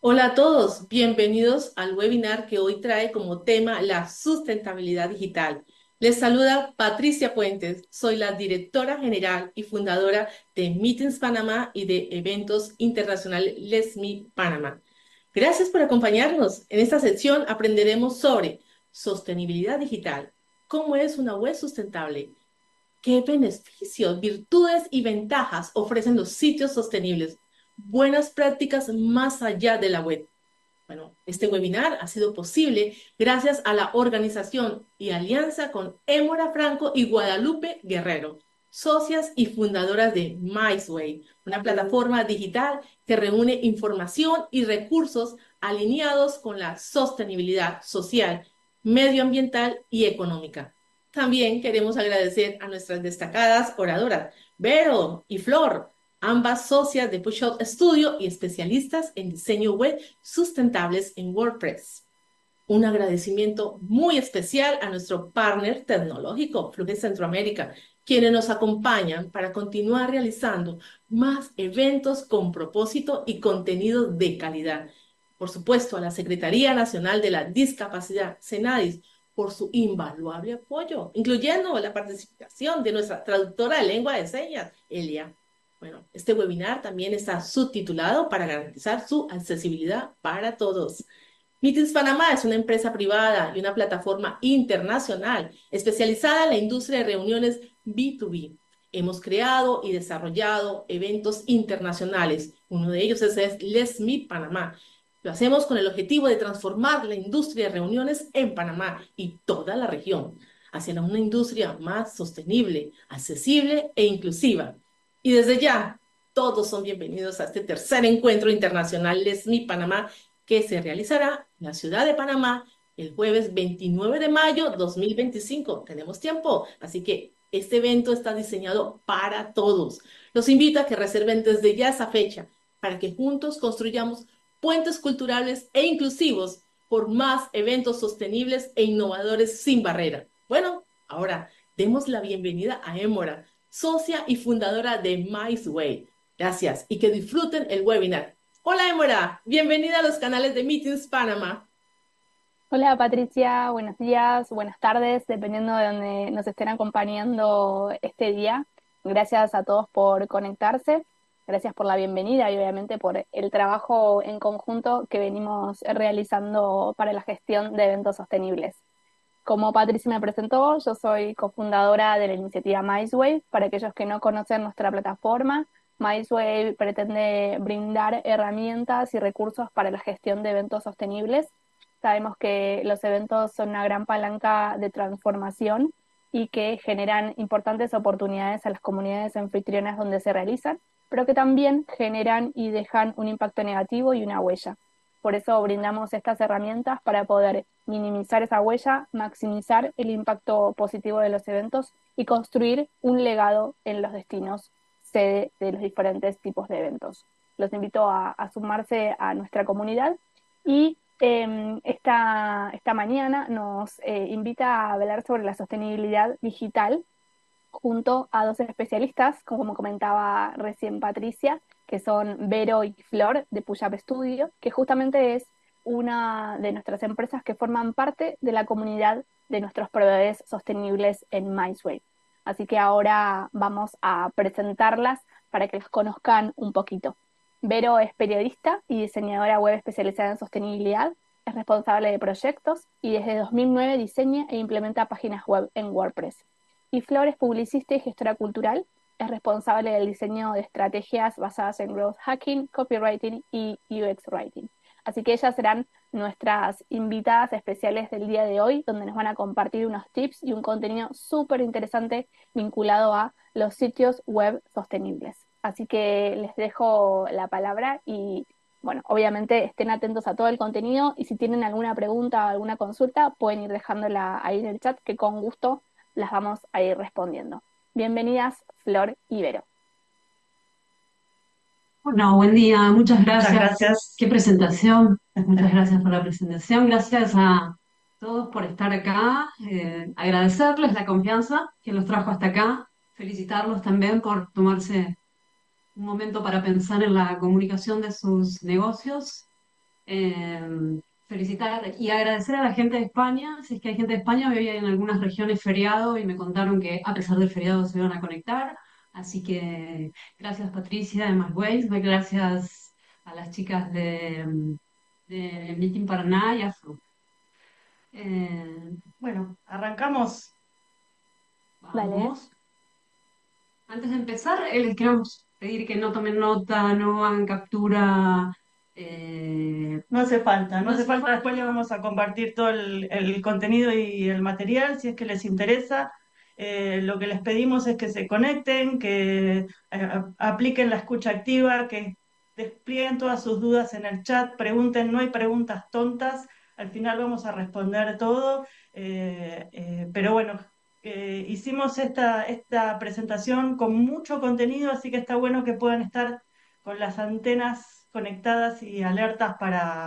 Hola a todos, bienvenidos al webinar que hoy trae como tema la sustentabilidad digital. Les saluda Patricia Puentes, soy la directora general y fundadora de Meetings Panamá y de eventos internacionales Let's Meet Panamá. Gracias por acompañarnos. En esta sección aprenderemos sobre sostenibilidad digital, cómo es una web sustentable, qué beneficios, virtudes y ventajas ofrecen los sitios sostenibles, buenas prácticas más allá de la web. Bueno, este webinar ha sido posible gracias a la organización y alianza con Émora Franco y Guadalupe Guerrero, socias y fundadoras de MySway, una plataforma digital que reúne información y recursos alineados con la sostenibilidad social, medioambiental y económica. También queremos agradecer a nuestras destacadas oradoras, Vero y Flor, ambas socias de Push Up Studio y especialistas en diseño web sustentables en WordPress. Un agradecimiento muy especial a nuestro partner tecnológico, Fluge Centroamérica, quienes nos acompañan para continuar realizando más eventos con propósito y contenido de calidad. Por supuesto, a la Secretaría Nacional de la Discapacidad, CENADIS, por su invaluable apoyo, incluyendo la participación de nuestra traductora de lengua de señas, Elia. Bueno, este webinar también está subtitulado para garantizar su accesibilidad para todos. Meetings Panamá es una empresa privada y una plataforma internacional especializada en la industria de reuniones B2B. Hemos creado y desarrollado eventos internacionales. Uno de ellos es Let's Meet Panamá. Lo hacemos con el objetivo de transformar la industria de reuniones en Panamá y toda la región hacia una industria más sostenible, accesible e inclusiva. Y desde ya, todos son bienvenidos a este tercer encuentro internacional Let's Meet Panamá que se realizará en la ciudad de Panamá el jueves 29 de mayo 2025. Tenemos tiempo, así que este evento está diseñado para todos. Los invito a que reserven desde ya esa fecha para que juntos construyamos puentes culturales e inclusivos por más eventos sostenibles e innovadores sin barrera. Bueno, ahora demos la bienvenida a Émora, socia y fundadora de MySway. Gracias y que disfruten el webinar. Hola, Émora. Bienvenida a los canales de Meetings Panamá. Hola Patricia, buenos días, buenas tardes, dependiendo de donde nos estén acompañando este día. Gracias a todos por conectarse, gracias por la bienvenida y obviamente por el trabajo en conjunto que venimos realizando para la gestión de eventos sostenibles. Como Patricia me presentó, yo soy cofundadora de la iniciativa MiceWave. Para aquellos que no conocen nuestra plataforma, MiceWave pretende brindar herramientas y recursos para la gestión de eventos sostenibles. Sabemos que los eventos son una gran palanca de transformación y que generan importantes oportunidades a las comunidades anfitrionas donde se realizan, pero que también generan y dejan un impacto negativo y una huella. Por eso brindamos estas herramientas para poder minimizar esa huella, maximizar el impacto positivo de los eventos y construir un legado en los destinos sede de los diferentes tipos de eventos. Los invito a sumarse a nuestra comunidad y esta mañana nos invita a hablar sobre la sostenibilidad digital junto a dos especialistas, como comentaba recién Patricia, que son Vero y Flor de Push-Up Studio, que justamente es una de nuestras empresas que forman parte de la comunidad de nuestros proveedores sostenibles en MySway. Así que ahora vamos a presentarlas para que las conozcan un poquito. Vero es periodista y diseñadora web especializada en sostenibilidad, es responsable de proyectos y desde 2009 diseña e implementa páginas web en WordPress. Y Flor es publicista y gestora cultural, es responsable del diseño de estrategias basadas en growth hacking, copywriting y UX writing. Así que ellas serán nuestras invitadas especiales del día de hoy, donde nos van a compartir unos tips y un contenido súper interesante vinculado a los sitios web sostenibles. Así que les dejo la palabra y, bueno, obviamente estén atentos a todo el contenido y si tienen alguna pregunta o alguna consulta, pueden ir dejándola ahí en el chat, que con gusto las vamos a ir respondiendo. Bienvenidas, Flor y Vero. Bueno, buen día, muchas gracias. Qué presentación, muchas gracias por la presentación. Gracias a todos por estar acá. Agradecerles la confianza que los trajo hasta acá. Felicitarlos también por tomarse un momento para pensar en la comunicación de sus negocios. Eh, Felicitar y agradecer a la gente de España. Si es que hay gente de España, hoy hay en algunas regiones feriado y me contaron que a pesar del feriado se iban a conectar. Así que gracias Patricia de Ways, gracias a las chicas de Meeting Paraná y a Flu. Bueno, arrancamos. Dale. Vamos. Antes de empezar, les queremos pedir que no tomen nota, no hagan captura. No hace falta, no No hace hace falta. Después falta. les vamos a compartir todo el contenido y el material si es que les interesa. Lo que les pedimos es que se conecten, que apliquen la escucha activa, que desplieguen todas sus dudas en el chat, pregunten, no hay preguntas tontas. Al final vamos a responder todo. Pero bueno, hicimos esta presentación con mucho contenido, así que está bueno que puedan estar con las antenas conectadas y alertas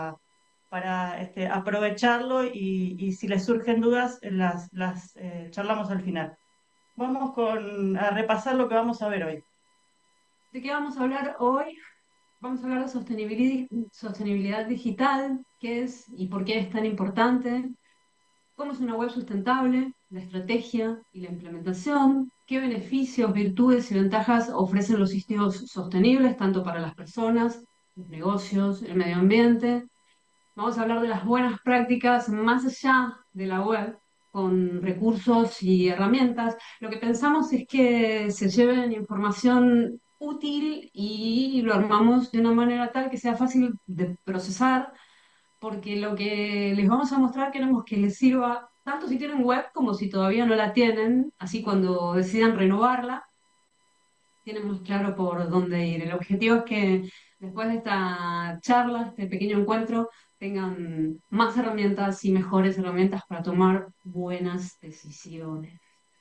para aprovecharlo y si les surgen dudas, las charlamos al final. Vamos a repasar lo que vamos a ver hoy. ¿De qué vamos a hablar hoy? Vamos a hablar de sostenibilidad digital, qué es y por qué es tan importante, cómo es una web sustentable, la estrategia y la implementación, qué beneficios, virtudes y ventajas ofrecen los sitios sostenibles, tanto para las personas, los negocios, el medio ambiente. Vamos a hablar de las buenas prácticas más allá de la web, con recursos y herramientas. Lo que pensamos es que se lleven información útil y lo armamos de una manera tal que sea fácil de procesar, porque lo que les vamos a mostrar queremos que les sirva tanto si tienen web como si todavía no la tienen, así cuando decidan renovarla tienen más claro por dónde ir. El objetivo es que después de esta charla, este pequeño encuentro, tengan más herramientas y mejores herramientas para tomar buenas decisiones.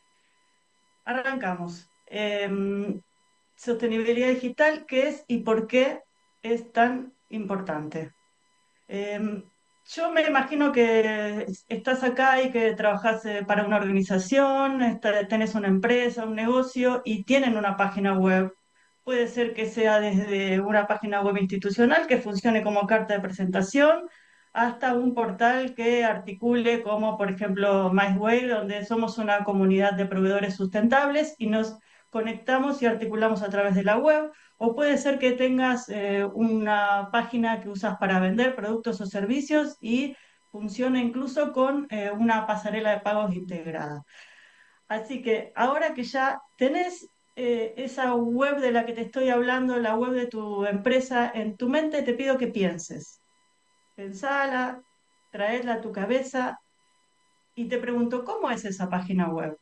Arrancamos. Sostenibilidad digital, ¿qué es y por qué es tan importante? Eh, yo me imagino que estás acá y que trabajas para una organización, tenés una empresa, un negocio y tienen una página web. Puede ser que sea desde una página web institucional que funcione como carta de presentación hasta un portal que articule como, por ejemplo, MyWay, donde somos una comunidad de proveedores sustentables y nos conectamos y articulamos a través de la web. O puede ser que tengas una página que usas para vender productos o servicios y funcione incluso con una pasarela de pagos integrada. Así que ahora que ya tenés esa web de la que te estoy hablando, la web de tu empresa en tu mente, te pido que pienses. Pensala, traedla a tu cabeza y te pregunto, ¿cómo es esa página web?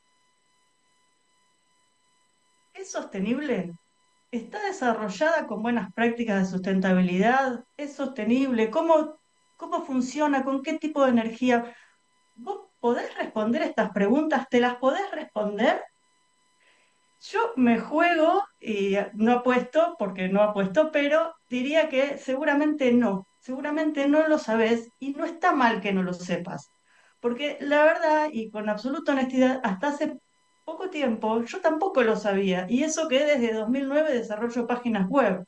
¿Es sostenible? ¿Está desarrollada con buenas prácticas de sustentabilidad? ¿Es sostenible? ¿Cómo funciona? ¿Con qué tipo de energía? ¿Vos podés responder estas preguntas? ¿Te las podés responder? Yo me juego, y no apuesto, porque no apuesto, pero diría que seguramente no lo sabes y no está mal que no lo sepas, porque la verdad y con absoluta honestidad, hasta hace poco tiempo yo tampoco lo sabía, y eso que desde 2009 desarrollo páginas web.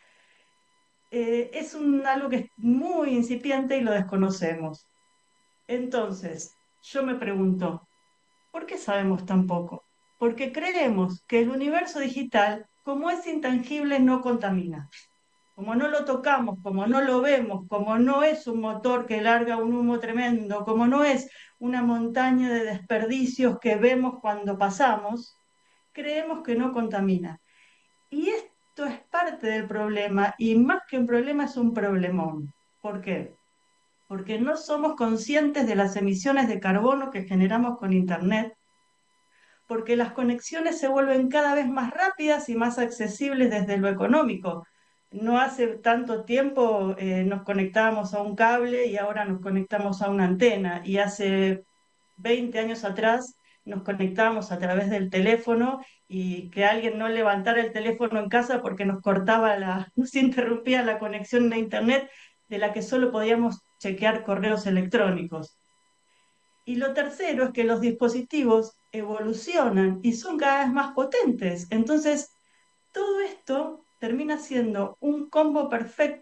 Algo que es muy incipiente y lo desconocemos. Entonces, yo me pregunto, ¿por qué sabemos tan poco? Porque creemos que el universo digital, como es intangible, no contamina. Como no lo tocamos, como no lo vemos, como no es un motor que larga un humo tremendo, como no es una montaña de desperdicios que vemos cuando pasamos, creemos que no contamina. Y esto es parte del problema, y más que un problema es un problemón. ¿Por qué? Porque no somos conscientes de las emisiones de carbono que generamos con Internet, porque las conexiones se vuelven cada vez más rápidas y más accesibles desde lo económico. No hace tanto tiempo nos conectábamos a un cable y ahora nos conectamos a una antena. Y hace 20 años atrás nos conectábamos a través del teléfono y que alguien no levantara el teléfono en casa porque nos cortaba nos interrumpía la conexión de internet de la que solo podíamos chequear correos electrónicos. Y lo tercero es que los dispositivos evolucionan y son cada vez más potentes. Entonces, todo esto termina siendo un combo perfecto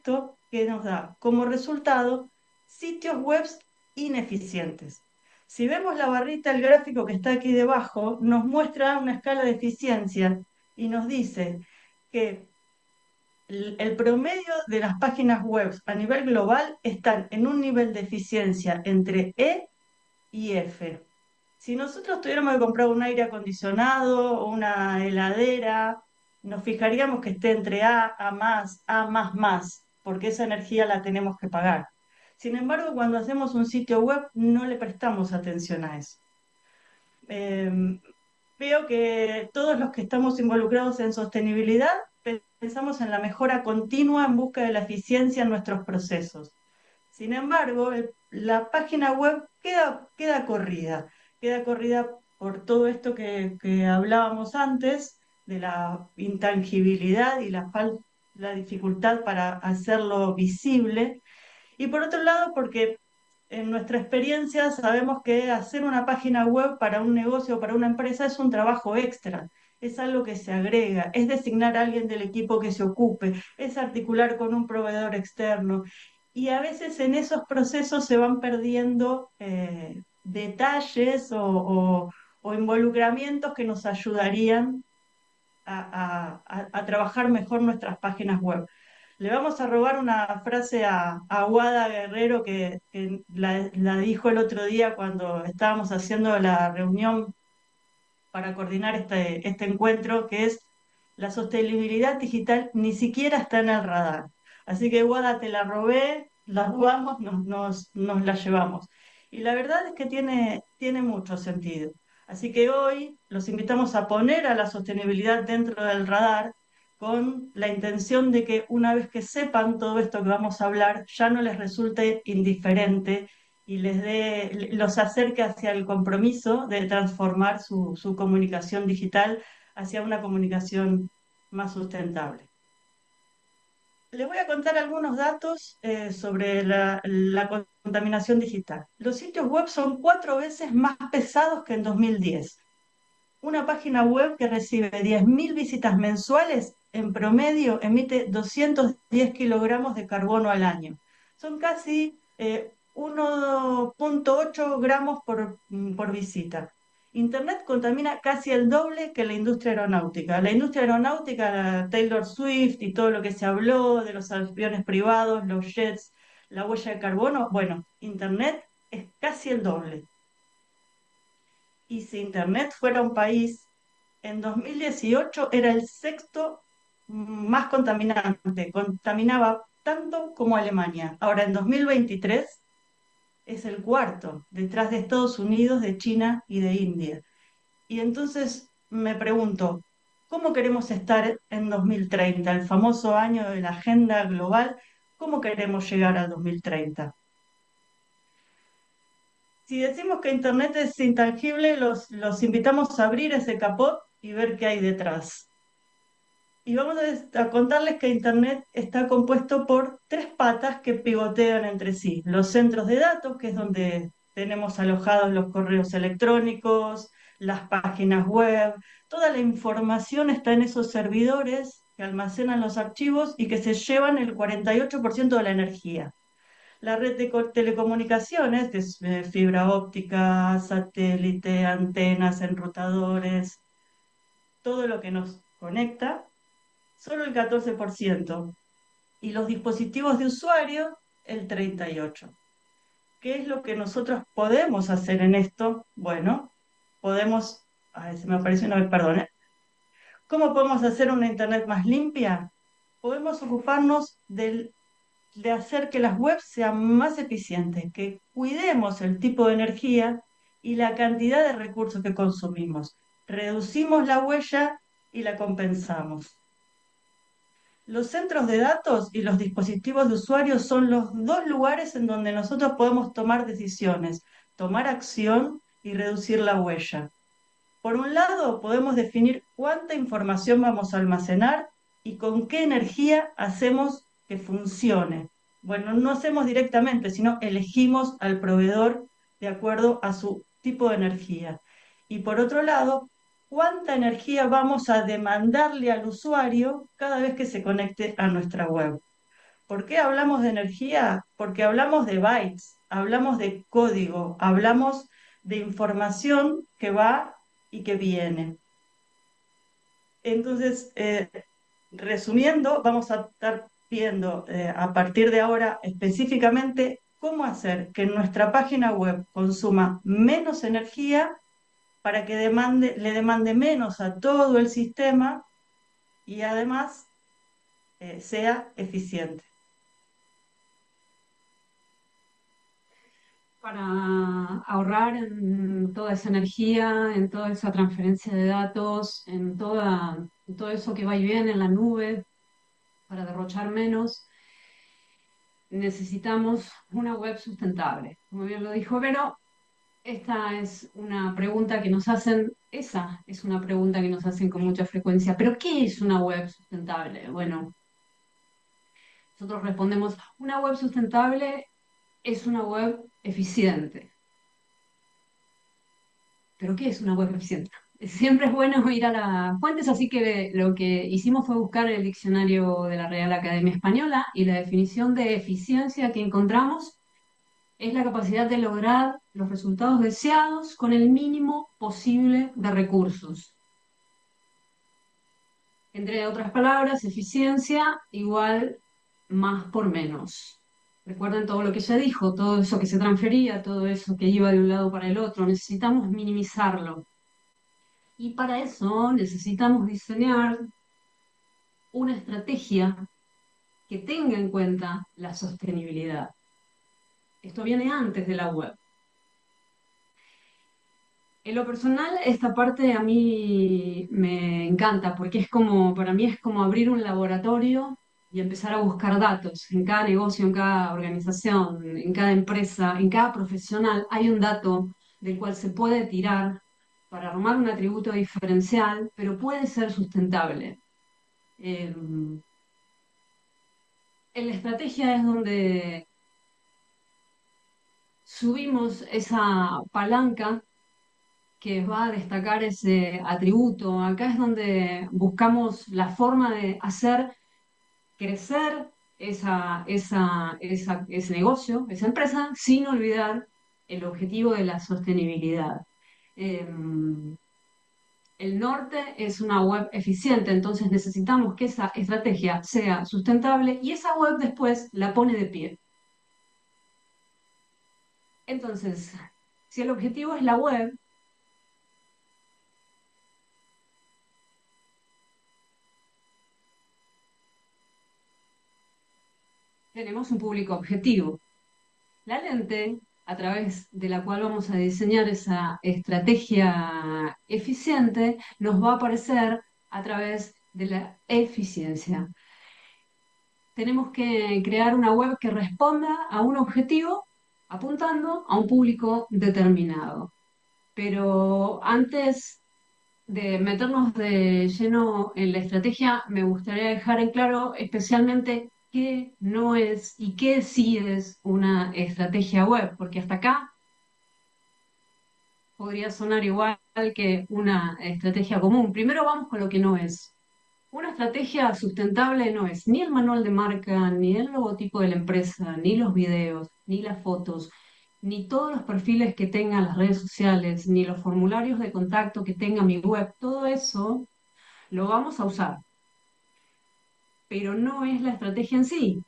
que nos da como resultado sitios web ineficientes. Si vemos la barrita, el gráfico que está aquí debajo, nos muestra una escala de eficiencia y nos dice que el promedio de las páginas web a nivel global están en un nivel de eficiencia entre E y F. Si nosotros tuviéramos que comprar un aire acondicionado o una heladera, nos fijaríamos que esté entre A más, porque esa energía la tenemos que pagar. Sin embargo, cuando hacemos un sitio web, no le prestamos atención a eso. Eh, Veo que todos los que estamos involucrados en sostenibilidad pensamos en la mejora continua en busca de la eficiencia en nuestros procesos. Sin embargo, la página web queda corrida por todo esto que hablábamos antes, de la intangibilidad y la dificultad para hacerlo visible. Y por otro lado, porque en nuestra experiencia sabemos que hacer una página web para un negocio o para una empresa es un trabajo extra, es algo que se agrega, es designar a alguien del equipo que se ocupe, es articular con un proveedor externo. Y a veces en esos procesos se van perdiendo detalles o involucramientos que nos ayudarían a trabajar mejor nuestras páginas web. Le vamos a robar una frase a Guada Guerrero que la dijo el otro día cuando estábamos haciendo la reunión para coordinar este encuentro, que es: la sostenibilidad digital ni siquiera está en el radar. Así que Guada, te la robé, la robamos, nos la llevamos. Y la verdad es que tiene mucho sentido. Así que hoy los invitamos a poner a la sostenibilidad dentro del radar con la intención de que una vez que sepan todo esto que vamos a hablar, ya no les resulte indiferente y los acerque hacia el compromiso de transformar su comunicación digital hacia una comunicación más sustentable. Les voy a contar algunos datos sobre la contaminación digital. Los sitios web son 4 veces más pesados que en 2010. Una página web que recibe 10.000 visitas mensuales, en promedio emite 210 kilogramos de carbono al año. Son casi 1,8 gramos por visita. Internet contamina casi el doble que la industria aeronáutica. La industria aeronáutica, la Taylor Swift y todo lo que se habló de los aviones privados, los jets, la huella de carbono, bueno, Internet es casi el doble. Y si Internet fuera un país, en 2018 era el sexto más contaminante, contaminaba tanto como Alemania. Ahora en 2023 es el cuarto, detrás de Estados Unidos, de China y de India. Y entonces me pregunto, ¿cómo queremos estar en 2030, el famoso año de la agenda global? ¿Cómo queremos llegar al 2030? Si decimos que Internet es intangible, los invitamos a abrir ese capot y ver qué hay detrás. Y vamos a contarles que Internet está compuesto por 3 patas que pivotean entre sí. Los centros de datos, que es donde tenemos alojados los correos electrónicos, las páginas web, toda la información está en esos servidores que almacenan los archivos y que se llevan el 48% de la energía. La red de telecomunicaciones, que es fibra óptica, satélite, antenas, enrutadores, todo lo que nos conecta, solo el 14%. Y los dispositivos de usuario, el 38%. ¿Qué es lo que nosotros podemos hacer en esto? Bueno, podemos, se me apareció una vez, perdón, ¿eh? ¿Cómo podemos hacer una Internet más limpia? Podemos ocuparnos de hacer que las webs sean más eficientes, que cuidemos el tipo de energía y la cantidad de recursos que consumimos. Reducimos la huella y la compensamos. Los centros de datos y los dispositivos de usuario son los 2 lugares en donde nosotros podemos tomar decisiones, tomar acción y reducir la huella. Por un lado, podemos definir cuánta información vamos a almacenar y con qué energía hacemos que funcione. Bueno, no hacemos directamente, sino elegimos al proveedor de acuerdo a su tipo de energía. Y por otro lado, cuánta energía vamos a demandarle al usuario cada vez que se conecte a nuestra web. ¿Por qué hablamos de energía? Porque hablamos de bytes, hablamos de código, hablamos de información que va y que viene. Entonces, resumiendo, vamos a estar viendo a partir de ahora específicamente cómo hacer que nuestra página web consuma menos energía para que le demande menos a todo el sistema y además sea eficiente. Para ahorrar en toda esa energía, en toda esa transferencia de datos, en todo eso que va y viene en la nube, para derrochar menos, necesitamos una web sustentable. Como bien lo dijo Vero, esta es una pregunta que nos hacen, esa es una pregunta que nos hacen con mucha frecuencia. ¿Pero qué es una web sustentable? Bueno, nosotros respondemos, una web sustentable es una web eficiente. ¿Pero qué es una web eficiente? Siempre es bueno ir a las fuentes, así que lo que hicimos fue buscar el diccionario de la Real Academia Española y la definición de eficiencia que encontramos es la capacidad de lograr los resultados deseados con el mínimo posible de recursos. Entre otras palabras, eficiencia igual más por menos. Recuerden todo lo que ella dijo, todo eso que se transfería, todo eso que iba de un lado para el otro. Necesitamos minimizarlo. Y para eso necesitamos diseñar una estrategia que tenga en cuenta la sostenibilidad. Esto viene antes de la web. En lo personal, esta parte a mí me encanta porque es como, para mí es como abrir un laboratorio y empezar a buscar datos. En cada negocio, en cada organización, en cada empresa, en cada profesional hay un dato del cual se puede tirar para armar un atributo diferencial, pero puede ser sustentable. En la estrategia es donde subimos esa palanca que va a destacar ese atributo. Acá es donde buscamos la forma de hacer crecer ese negocio, esa empresa, sin olvidar el objetivo de la sostenibilidad. El norte es una web eficiente, entonces necesitamos que esa estrategia sea sustentable y esa web después la pone de pie. Entonces, si el objetivo es la web, tenemos un público objetivo. La lente, a través de la cual vamos a diseñar esa estrategia eficiente, nos va a aparecer a través de la eficiencia. Tenemos que crear una web que responda a un objetivo apuntando a un público determinado. Pero antes de meternos de lleno en la estrategia, me gustaría dejar en claro especialmente qué no es y qué sí es una estrategia web, porque hasta acá podría sonar igual que una estrategia común. Primero vamos con lo que no es. Una estrategia sustentable no es ni el manual de marca, ni el logotipo de la empresa, ni los videos, ni las fotos, ni todos los perfiles que tengan las redes sociales, ni los formularios de contacto que tenga mi web. Todo eso lo vamos a usar, pero no es la estrategia en sí.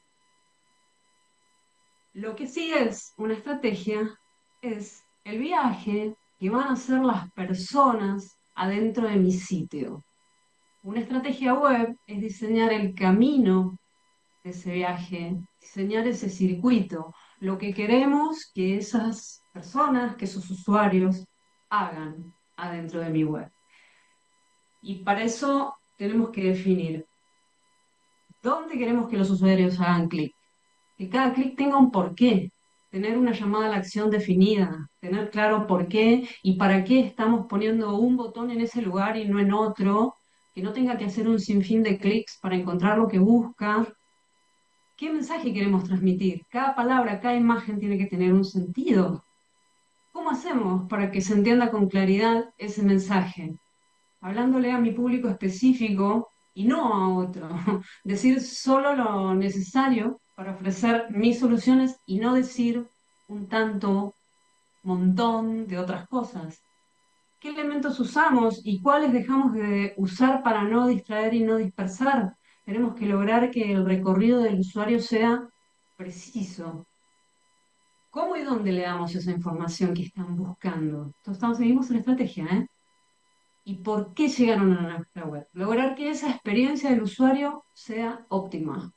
Lo que sí es una estrategia es el viaje que van a hacer las personas adentro de mi sitio. Una estrategia web es diseñar el camino de ese viaje, diseñar ese circuito, lo que queremos que esas personas, que esos usuarios hagan adentro de mi web. Y para eso tenemos que definir dónde queremos que los usuarios hagan clic, que cada clic tenga un porqué, tener una llamada a la acción definida, tener claro por qué y para qué estamos poniendo un botón en ese lugar y no en otro, que no tenga que hacer un sinfín de clics para encontrar lo que busca. ¿Qué mensaje queremos transmitir? Cada palabra, cada imagen tiene que tener un sentido. ¿Cómo hacemos para que se entienda con claridad ese mensaje? Hablándole a mi público específico y no a otro. Decir solo lo necesario para ofrecer mis soluciones y no decir un tanto montón de otras cosas. ¿Qué elementos usamos y cuáles dejamos de usar para no distraer y no dispersar? Tenemos que lograr que el recorrido del usuario sea preciso. ¿Cómo y dónde le damos esa información que están buscando? Entonces, seguimos la estrategia, ¿eh? ¿Y por qué llegaron a nuestra web? Lograr que esa experiencia del usuario sea óptima.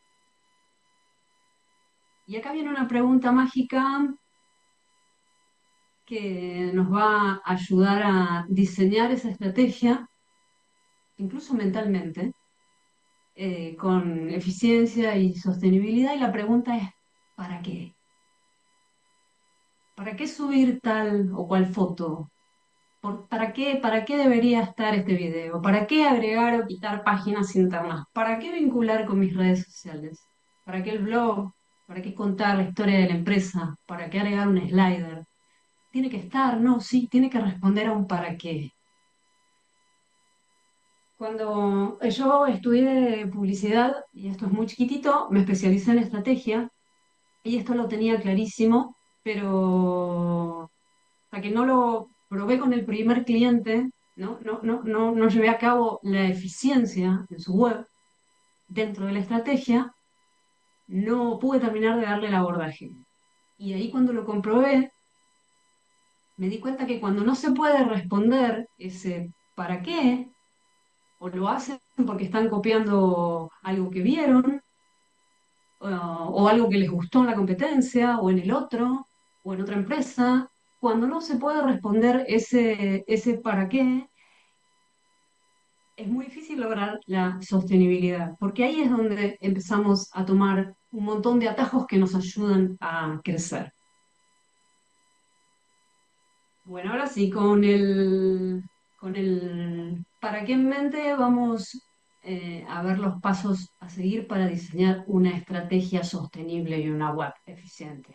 Y acá viene una pregunta mágica que nos va a ayudar a diseñar esa estrategia, incluso mentalmente, con eficiencia y sostenibilidad. Y la pregunta es, ¿para qué? ¿Para qué subir tal o cual foto? ¿Para qué debería estar este video? ¿Para qué agregar o quitar páginas internas? ¿Para qué vincular con mis redes sociales? ¿Para qué el blog? ¿Para qué contar la historia de la empresa? ¿Para qué agregar un slider? ¿Tiene que estar? No, sí, tiene que responder a un para qué. Cuando yo estudié publicidad, y esto es muy chiquitito, me especialicé en estrategia, y esto lo tenía clarísimo, pero hasta que no lo probé con el primer cliente, no llevé a cabo la eficiencia en su web dentro de la estrategia, no pude terminar de darle el abordaje. Y ahí cuando lo comprobé, me di cuenta que cuando no se puede responder ese para qué, o lo hacen porque están copiando algo que vieron, o algo que les gustó en la competencia, o en el otro, o en otra empresa, cuando no se puede responder ese para qué, es muy difícil lograr la sostenibilidad, porque ahí es donde empezamos a tomar un montón de atajos que nos ayudan a crecer. Bueno, ahora sí, con el para qué en mente, vamos a ver los pasos a seguir para diseñar una estrategia sostenible y una web eficiente.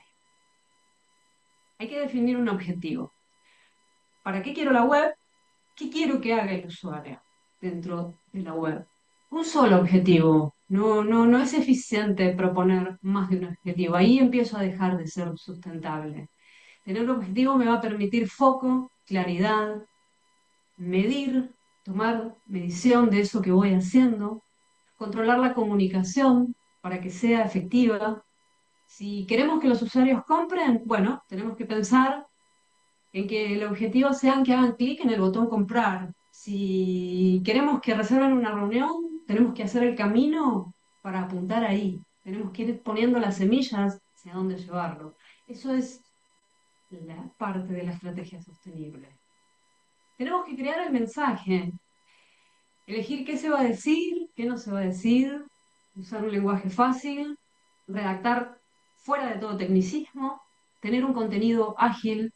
Hay que definir un objetivo. ¿Para qué quiero la web? ¿Qué quiero que haga el usuario dentro de la web? Un solo objetivo. No es eficiente proponer más de un objetivo. Ahí empiezo a dejar de ser sustentable. Tener un objetivo me va a permitir foco, claridad, medir, tomar medición de eso que voy haciendo, controlar la comunicación para que sea efectiva. Si queremos que los usuarios compren, bueno, tenemos que pensar en que el objetivo sea que hagan clic en el botón comprar. Si queremos que reserven una reunión, tenemos que hacer el camino para apuntar ahí. Tenemos que ir poniendo las semillas hacia dónde llevarlo. Eso es la parte de la estrategia sostenible. Tenemos que crear el mensaje, elegir qué se va a decir, qué no se va a decir, usar un lenguaje fácil, redactar fuera de todo tecnicismo, tener un contenido ágil,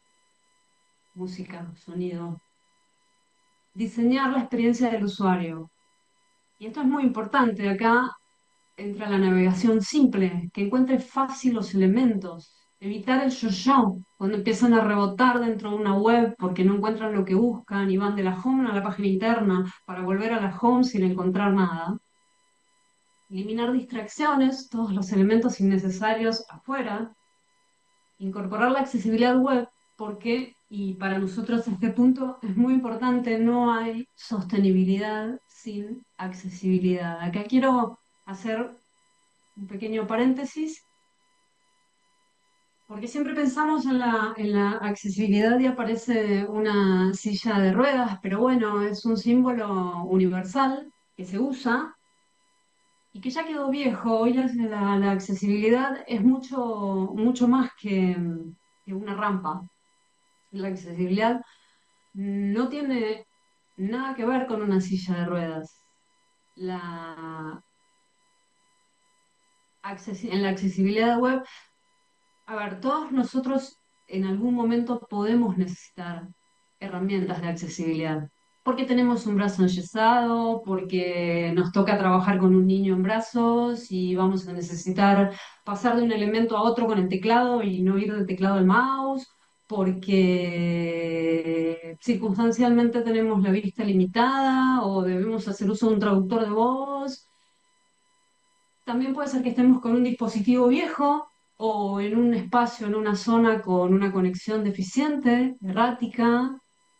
música, sonido, diseñar la experiencia del usuario. Y esto es muy importante. Acá entra la navegación simple, que encuentre fácil los elementos. Evitar el yo-yo, cuando empiezan a rebotar dentro de una web porque no encuentran lo que buscan y van de la home a la página interna para volver a la home sin encontrar nada. Eliminar distracciones, todos los elementos innecesarios afuera. Incorporar la accesibilidad web porque, y para nosotros este punto es muy importante, no hay sostenibilidad sin accesibilidad. Acá quiero hacer un pequeño paréntesis, porque siempre pensamos en la accesibilidad y aparece una silla de ruedas, pero bueno, es un símbolo universal que se usa y que ya quedó viejo. Hoy la accesibilidad es mucho más que una rampa. La accesibilidad no tiene nada que ver con una silla de ruedas. La en la accesibilidad web, a ver, todos nosotros en algún momento podemos necesitar herramientas de accesibilidad. Porque tenemos un brazo enyesado, porque nos toca trabajar con un niño en brazos y vamos a necesitar pasar de un elemento a otro con el teclado y no ir del teclado al mouse, porque circunstancialmente tenemos la vista limitada o debemos hacer uso de un traductor de voz. También puede ser que estemos con un dispositivo viejo o en un espacio, en una zona con una conexión deficiente, errática.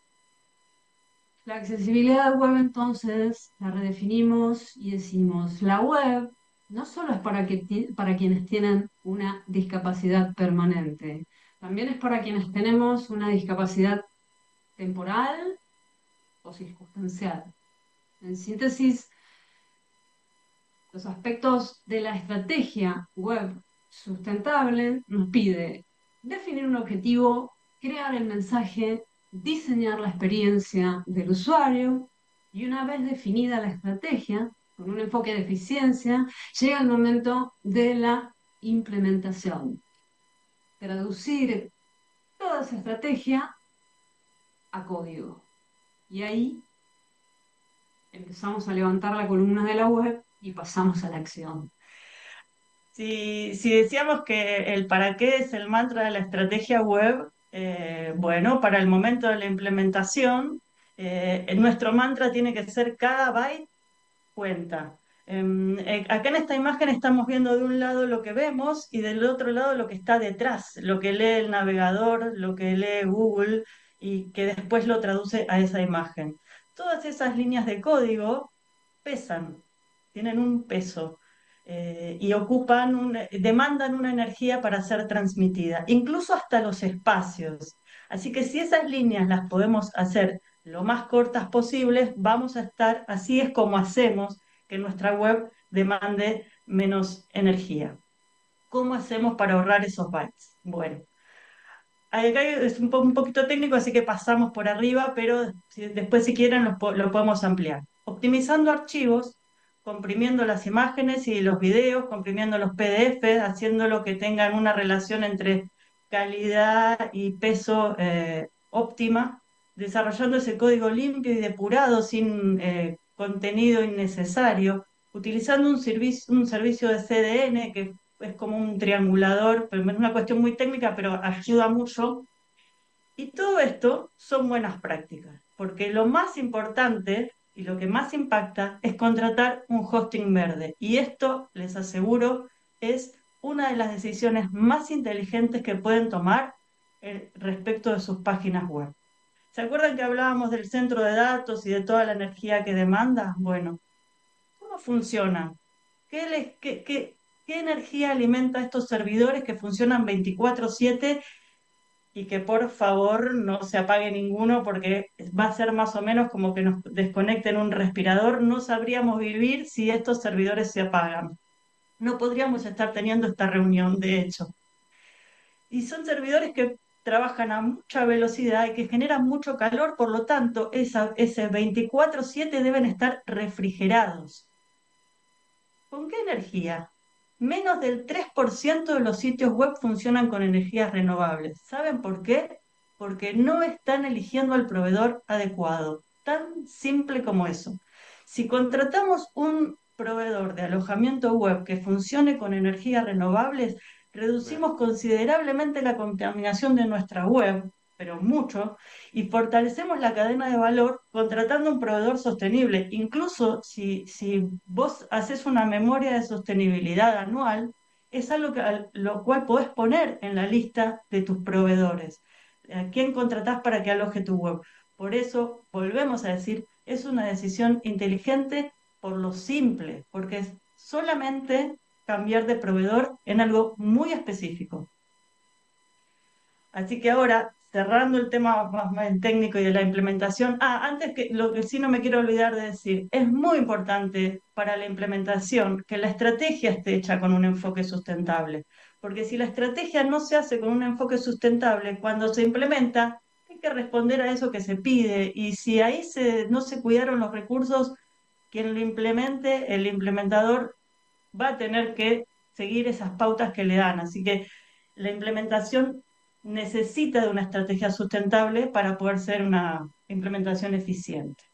La accesibilidad web entonces la redefinimos y decimos, la web no solo es para quienes tienen una discapacidad permanente, también es para quienes tenemos una discapacidad temporal o circunstancial. En síntesis, los aspectos de la estrategia web sustentable nos pide definir un objetivo, crear el mensaje, diseñar la experiencia del usuario y una vez definida la estrategia, con un enfoque de eficiencia, llega el momento de la implementación. Traducir toda esa estrategia a código. Y ahí empezamos a levantar la columna de la web y pasamos a la acción. Si decíamos que el para qué es el mantra de la estrategia web, bueno, para el momento de la implementación, nuestro mantra tiene que ser cada byte cuenta. Acá en esta imagen estamos viendo de un lado lo que vemos y del otro lado lo que está detrás, lo que lee el navegador, lo que lee Google y que después lo traduce a esa imagen. Todas esas líneas de código pesan, tienen un peso y demandan una energía para ser transmitida, incluso hasta los espacios. Así que si esas líneas las podemos hacer lo más cortas posibles, vamos a estar, así es como hacemos que nuestra web demande menos energía. ¿Cómo hacemos para ahorrar esos bytes? Bueno, acá es un poquito técnico, así que pasamos por arriba, pero después si quieren lo podemos ampliar. Optimizando archivos, comprimiendo las imágenes y los videos, comprimiendo los PDF, haciéndolo que tengan una relación entre calidad y peso óptima, desarrollando ese código limpio y depurado sin contenido innecesario, utilizando un servicio de CDN que es como un triangulador, pero es una cuestión muy técnica, pero ayuda mucho. Y todo esto son buenas prácticas, porque lo más importante y lo que más impacta es contratar un hosting verde. Y esto, les aseguro, es una de las decisiones más inteligentes que pueden tomar respecto de sus páginas web. ¿Se acuerdan que hablábamos del centro de datos y de toda la energía que demanda? Bueno, ¿cómo funciona? ¿Qué energía alimenta estos servidores que funcionan 24/7 y que por favor no se apague ninguno porque va a ser más o menos como que nos desconecten un respirador? No sabríamos vivir si estos servidores se apagan. No podríamos estar teniendo esta reunión, de hecho. Y son servidores que trabajan a mucha velocidad y que generan mucho calor, por lo tanto, ese 24/7 deben estar refrigerados. ¿Con qué energía? Menos del 3% de los sitios web funcionan con energías renovables. ¿Saben por qué? Porque no están eligiendo al proveedor adecuado. Tan simple como eso. Si contratamos un proveedor de alojamiento web que funcione con energías renovables, reducimos considerablemente la contaminación de nuestra web, pero mucho, y fortalecemos la cadena de valor contratando un proveedor sostenible. Incluso si vos haces una memoria de sostenibilidad anual, es algo lo cual podés poner en la lista de tus proveedores. ¿A quién contratás para que aloje tu web? Por eso, volvemos a decir, es una decisión inteligente por lo simple, porque es solamente cambiar de proveedor en algo muy específico. Así que ahora, cerrando el tema más técnico y de la implementación, antes que lo que sí no me quiero olvidar de decir, es muy importante para la implementación que la estrategia esté hecha con un enfoque sustentable, porque si la estrategia no se hace con un enfoque sustentable, cuando se implementa, hay que responder a eso que se pide, y si ahí no se cuidaron los recursos, quien lo implemente, el implementador va a tener que seguir esas pautas que le dan. Así que la implementación necesita de una estrategia sustentable para poder ser una implementación eficiente.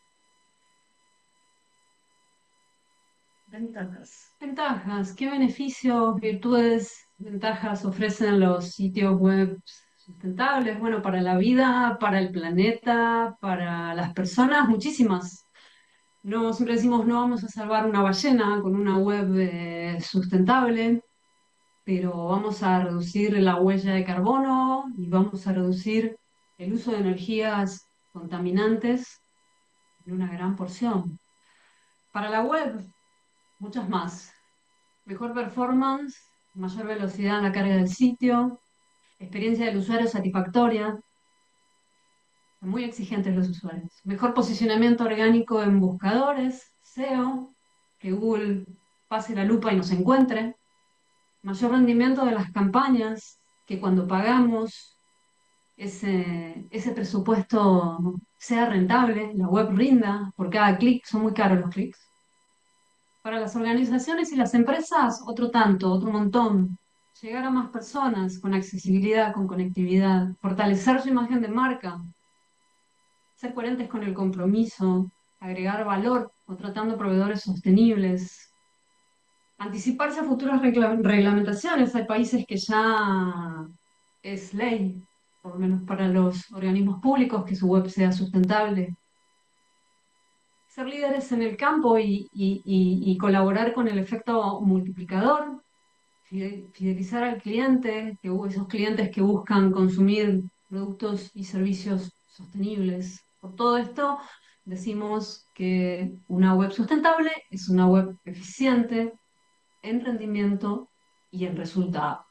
Ventajas. Ventajas, ¿qué beneficios, virtudes, ventajas ofrecen los sitios web sustentables? Bueno, para la vida, para el planeta, para las personas, muchísimas. No, siempre decimos no vamos a salvar una ballena con una web sustentable, pero vamos a reducir la huella de carbono y vamos a reducir el uso de energías contaminantes en una gran porción. Para la web, muchas más. Mejor performance, mayor velocidad en la carga del sitio, experiencia del usuario satisfactoria, muy exigentes los usuarios. Mejor posicionamiento orgánico en buscadores, SEO, que Google pase la lupa y nos encuentre. Mayor rendimiento de las campañas, que cuando pagamos ese presupuesto sea rentable, la web rinda por cada clic, son muy caros los clics. Para las organizaciones y las empresas, otro tanto, otro montón. Llegar a más personas con accesibilidad, con conectividad, fortalecer su imagen de marca, ser coherentes con el compromiso, agregar valor, contratando proveedores sostenibles, anticiparse a futuras reglamentaciones. Hay países que ya es ley, por lo menos para los organismos públicos, que su web sea sustentable. Ser líderes en el campo y colaborar con el efecto multiplicador, fidelizar al cliente, esos clientes que buscan consumir productos y servicios sostenibles. Por todo esto, decimos que una web sustentable es una web eficiente en rendimiento y en resultado.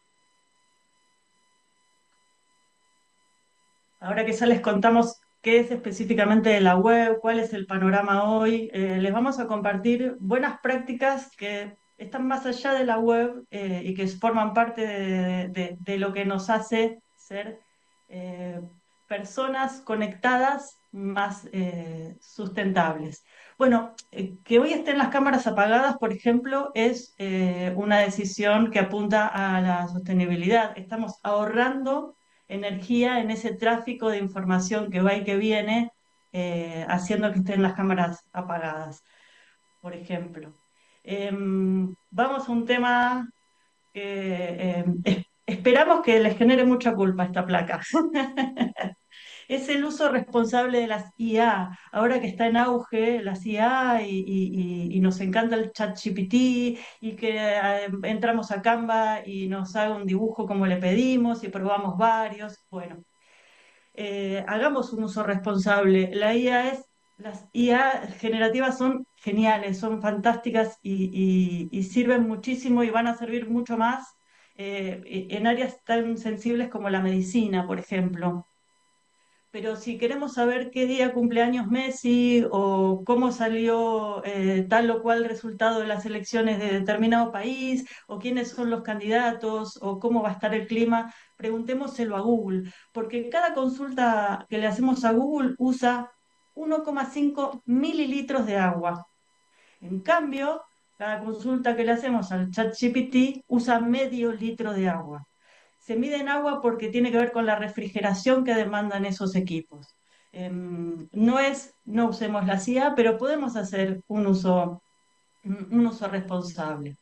Ahora que ya les contamos qué es específicamente de la web, cuál es el panorama hoy, les vamos a compartir buenas prácticas que están más allá de la web y que forman parte de lo que nos hace ser eh, personas conectadas más sustentables. Bueno, que hoy estén las cámaras apagadas, por ejemplo, es una decisión que apunta a la sostenibilidad. Estamos ahorrando energía en ese tráfico de información que va y que viene, haciendo que estén las cámaras apagadas, por ejemplo. Vamos a un tema que esperamos que les genere mucha culpa esta placa. Es el uso responsable de las IA. Ahora que está en auge las IA y nos encanta el chat GPT y que entramos a Canva y nos haga un dibujo como le pedimos y probamos varios. Bueno, hagamos un uso responsable. Las IA generativas son geniales, son fantásticas y sirven muchísimo y van a servir mucho más en áreas tan sensibles como la medicina, por ejemplo. Pero si queremos saber qué día cumpleaños Messi o cómo salió tal o cual resultado de las elecciones de determinado país, o quiénes son los candidatos, o cómo va a estar el clima, preguntémoselo a Google, porque cada consulta que le hacemos a Google usa 1,5 mililitros de agua. En cambio, cada consulta que le hacemos al ChatGPT usa medio litro de agua. Se mide en agua porque tiene que ver con la refrigeración que demandan esos equipos. No usemos la CIA, pero podemos hacer un uso responsable.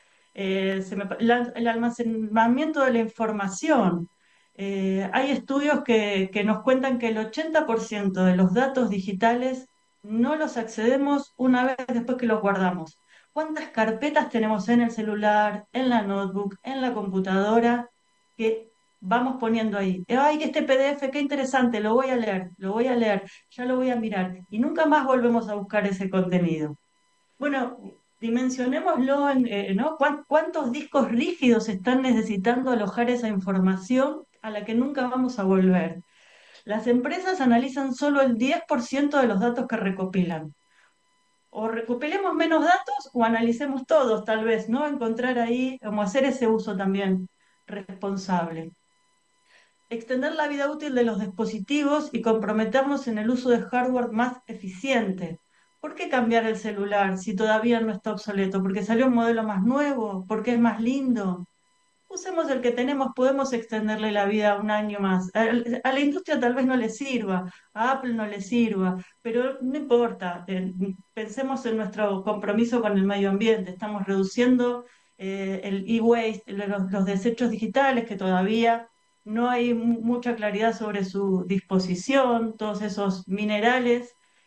El almacenamiento de la información. Hay estudios que nos cuentan que el 80% de los datos digitales no los accedemos una vez después que los guardamos. ¿Cuántas carpetas tenemos en el celular, en la notebook, en la computadora que vamos poniendo ahí? Ay, este PDF, qué interesante, lo voy a leer, ya lo voy a mirar. Y nunca más volvemos a buscar ese contenido. Bueno, dimensionémoslo ¿no? ¿Cuántos discos rígidos están necesitando alojar esa información a la que nunca vamos a volver? Las empresas analizan solo el 10% de los datos que recopilan. O recopilemos menos datos o analicemos todos, tal vez, ¿no? Encontrar ahí, como hacer ese uso también responsable. Extender la vida útil de los dispositivos y comprometernos en el uso de hardware más eficiente. ¿Por qué cambiar el celular si todavía no está obsoleto? ¿Porque salió un modelo más nuevo? ¿Porque es más lindo? Usemos el que tenemos, podemos extenderle la vida un año más. A la industria tal vez no le sirva, a Apple no le sirva, pero no importa. Pensemos en nuestro compromiso con el medio ambiente. Estamos reduciendo el e-waste, los desechos digitales que todavía no hay mucha claridad sobre su disposición, todos esos minerales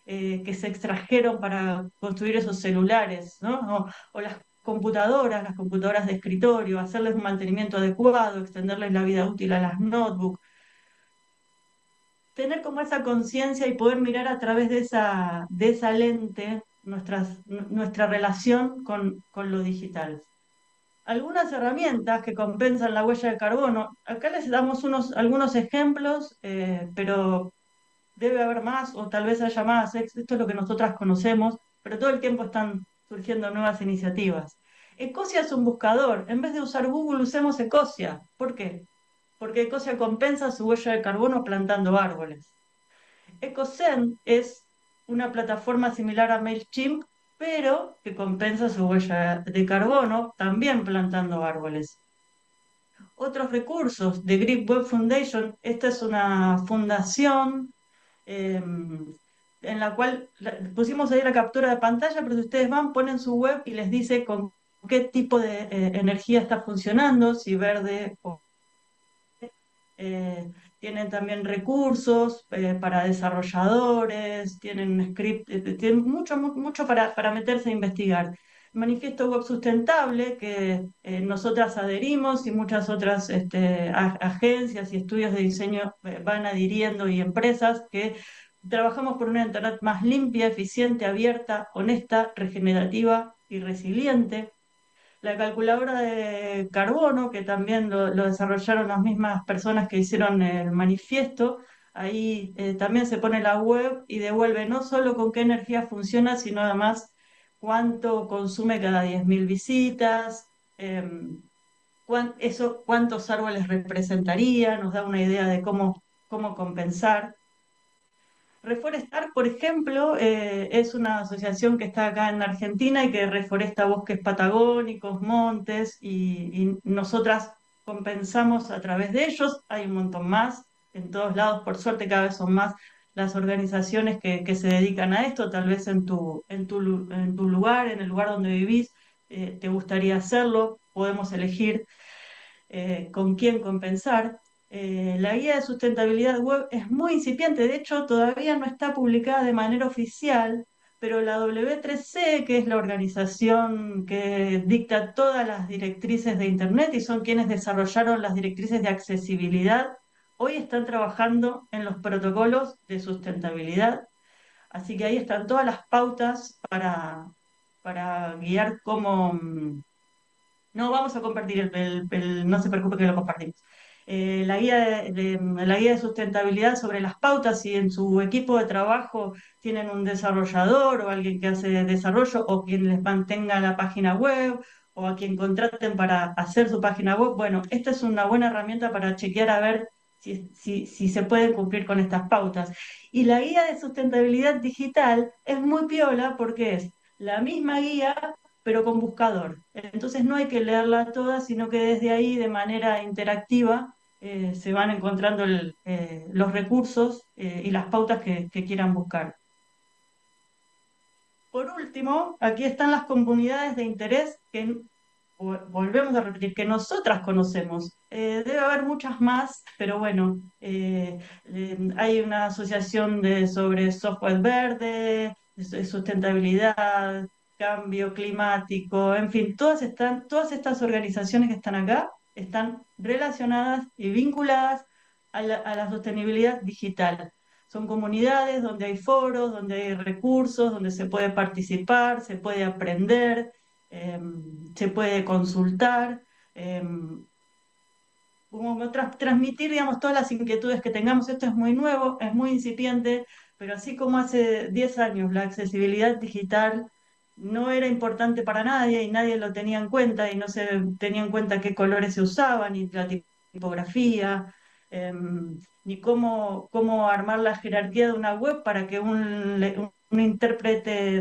que se extrajeron para construir esos celulares, ¿no? O las computadoras de escritorio, hacerles un mantenimiento adecuado, extenderles la vida útil a las notebooks, tener como esa conciencia y poder mirar a través de esa lente nuestra relación con lo digital. Algunas herramientas que compensan la huella de carbono, acá les damos algunos ejemplos, pero debe haber más o tal vez haya más. Esto es lo que nosotras conocemos, pero todo el tiempo están surgiendo nuevas iniciativas. Ecosia es un buscador. En vez de usar Google, usemos Ecosia. ¿Por qué? Porque Ecosia compensa su huella de carbono plantando árboles. EcoSend es una plataforma similar a MailChimp, pero que compensa su huella de carbono también plantando árboles. Otros recursos de Grip Web Foundation, esta es una fundación en la cual pusimos ahí la captura de pantalla, pero si ustedes van, ponen su web y les dice con qué tipo de energía está funcionando, si verde o eh, tienen también recursos para desarrolladores, tienen script, tienen mucho para meterse a investigar. Manifiesto Web Sustentable, que nosotras adherimos y muchas otras agencias y estudios de diseño van adhiriendo y empresas que trabajamos por una Internet más limpia, eficiente, abierta, honesta, regenerativa y resiliente. La calculadora de carbono, que también lo desarrollaron las mismas personas que hicieron el manifiesto, ahí también se pone la web y devuelve no solo con qué energía funciona, sino además cuánto consume cada 10.000 visitas, cuántos árboles representaría, nos da una idea de cómo compensar. Reforestar, por ejemplo, es una asociación que está acá en Argentina y que reforesta bosques patagónicos, montes, y nosotras compensamos a través de ellos. Hay un montón más en todos lados, por suerte cada vez son más las organizaciones que se dedican a esto, tal vez en tu lugar, en el lugar donde vivís, te gustaría hacerlo, podemos elegir con quién compensar. La guía de sustentabilidad web es muy incipiente, de hecho todavía no está publicada de manera oficial, pero la W3C, que es la organización que dicta todas las directrices de Internet y son quienes desarrollaron las directrices de accesibilidad, hoy están trabajando en los protocolos de sustentabilidad, así que ahí están todas las pautas para guiar no vamos a compartir no se preocupe que lo compartimos. La guía de sustentabilidad sobre las pautas, si en su equipo de trabajo tienen un desarrollador o alguien que hace desarrollo o quien les mantenga la página web o a quien contraten para hacer su página web, bueno, esta es una buena herramienta para chequear a ver si se pueden cumplir con estas pautas. Y la guía de sustentabilidad digital es muy piola porque es la misma guía pero con buscador. Entonces no hay que leerla toda, sino que desde ahí, de manera interactiva, se van encontrando los recursos y las pautas que quieran buscar. Por último, aquí están las comunidades de interés que volvemos a repetir, que nosotras conocemos. Debe haber muchas más, pero bueno, hay una asociación sobre software verde, sustentabilidad, cambio climático, en fin, todas estas organizaciones que están acá están relacionadas y vinculadas a la sostenibilidad digital. Son comunidades donde hay foros, donde hay recursos, donde se puede participar, se puede aprender, eh, se puede consultar, eh, como transmitir, digamos, todas las inquietudes que tengamos. Esto es muy nuevo, es muy incipiente, pero así como hace 10 años la accesibilidad digital no era importante para nadie y nadie lo tenía en cuenta y no se tenía en cuenta qué colores se usaban, ni la tipografía, ni cómo armar la jerarquía de una web para que un intérprete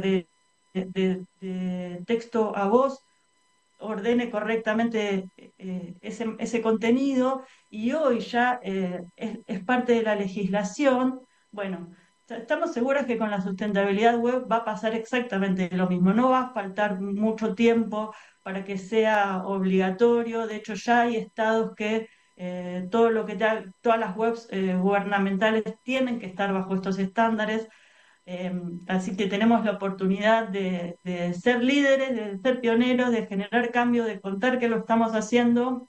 de texto a voz ordene correctamente ese contenido y hoy ya es parte de la legislación. Bueno, estamos seguros que con la sustentabilidad web va a pasar exactamente lo mismo. No va a faltar mucho tiempo para que sea obligatorio. De hecho, ya hay estados que todas las webs gubernamentales tienen que estar bajo estos estándares. Así que tenemos la oportunidad de ser líderes, de ser pioneros, de generar cambio, de contar que lo estamos haciendo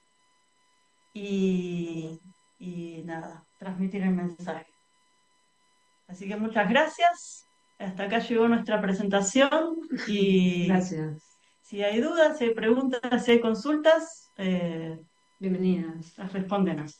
y, y nada, transmitir el mensaje. Así que muchas gracias. Hasta acá llegó nuestra presentación y Gracias. si hay dudas, si hay preguntas, si hay consultas, Bienvenidas. respóndenos.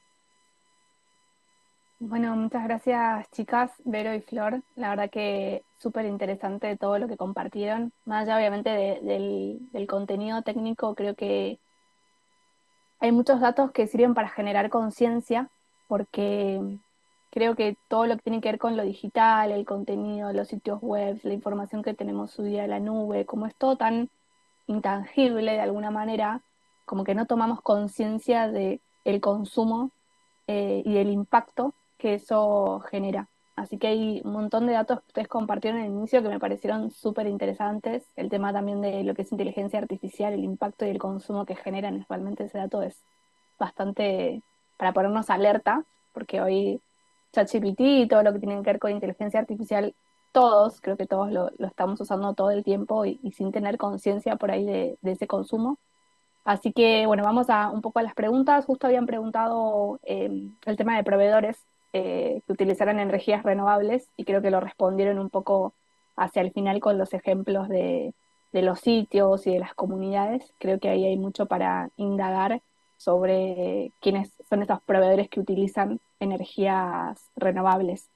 Bueno, muchas gracias chicas, Vero y Flor. La verdad que súper interesante todo lo que compartieron. Más allá obviamente del contenido técnico, creo que hay muchos datos que sirven para generar conciencia, porque creo que todo lo que tiene que ver con lo digital, el contenido, los sitios web, la información que tenemos subida a la nube, como es todo tan intangible de alguna manera, como que no tomamos conciencia de el consumo y del impacto que eso genera. Así que hay un montón de datos que ustedes compartieron en el inicio que me parecieron súper interesantes. El tema también de lo que es inteligencia artificial, el impacto y el consumo que generan, realmente ese dato es bastante para ponernos alerta, porque hoy ChatGPT y todo lo que tiene que ver con inteligencia artificial, todos, creo que todos lo estamos usando todo el tiempo y sin tener conciencia por ahí de ese consumo. Así que, bueno, vamos a un poco a las preguntas. Justo habían preguntado el tema de proveedores que utilizaran energías renovables y creo que lo respondieron un poco hacia el final con los ejemplos de los sitios y de las comunidades. Creo que ahí hay mucho para indagar sobre quiénes son esos proveedores que utilizan energías renovables.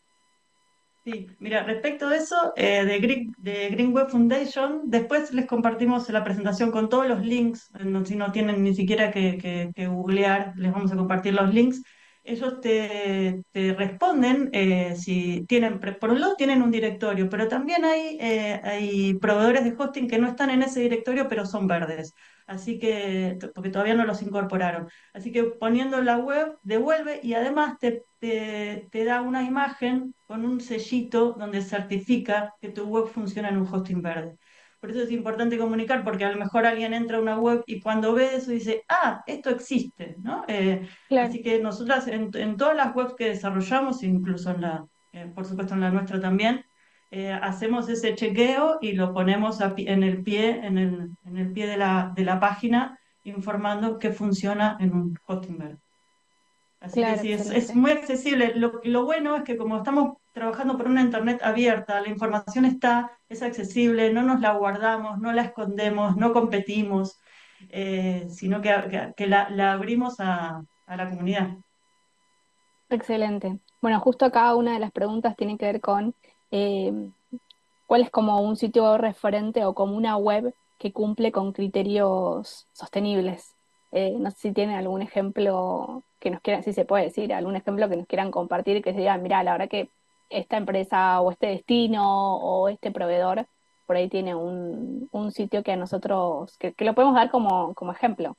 Sí, mira, respecto de eso, de Green Web Foundation, después les compartimos la presentación con todos los links, si no tienen ni siquiera que googlear, les vamos a compartir los links. Ellos te responden si tienen, por un lado tienen un directorio, pero también hay proveedores de hosting que no están en ese directorio, pero son verdes. Así que, porque todavía no los incorporaron. Así que poniendo la web, devuelve y además te da una imagen con un sellito donde certifica que tu web funciona en un hosting verde. Por eso es importante comunicar, porque a lo mejor alguien entra a una web y cuando ve eso dice, ah, esto existe, ¿no? Claro, Así que nosotras en todas las webs que desarrollamos, incluso por supuesto en la nuestra también, hacemos ese chequeo y lo ponemos en el pie, en el pie de la página, informando que funciona en un hosting verde. Así que claro, sí, es excelente. muy accesible. Lo bueno es que como estamos trabajando por una internet abierta, la información está, es accesible, no nos la guardamos, no la escondemos, no competimos, sino que la abrimos a la comunidad. Excelente. Bueno, justo acá una de las preguntas tiene que ver con eh, cuál es como un sitio referente o como una web que cumple con criterios sostenibles. No sé si tienen algún ejemplo que nos quieran, si se puede decir, algún ejemplo que nos quieran compartir que se diga, mira, la verdad que esta empresa o este destino o este proveedor por ahí tiene un sitio que a nosotros, que lo podemos dar como ejemplo.